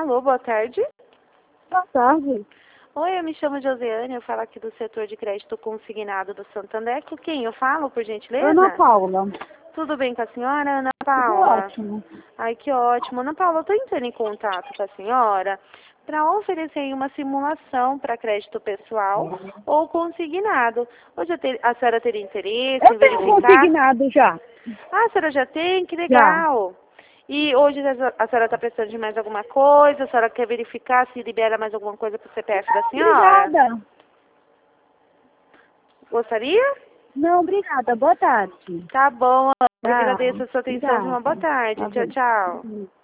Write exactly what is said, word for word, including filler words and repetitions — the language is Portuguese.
Alô, boa tarde. Boa tarde. Oi, eu me chamo Josiane, eu falo aqui do setor de crédito consignado do Santander. Com quem eu falo, por gentileza? Ana Paula. Tudo bem com a senhora, Ana Tudo Paula? ótimo. Ai, que ótimo. Ana Paula, eu estou entrando em contato com a senhora para oferecer aí uma simulação para crédito pessoal ou consignado. Hoje a, ter, a senhora teria interesse em Eu tenho verificar? consignado já. Ah, a senhora já tem? Que Já. legal. E hoje a senhora está precisando de mais alguma coisa? A senhora quer verificar se libera mais alguma coisa para o C P F da senhora? Obrigada. Gostaria? Não, obrigada. Boa tarde. Tá bom, eu Tchau. agradeço a sua atenção. De uma boa Obrigada. tarde. Tá Tchau, bom. tchau.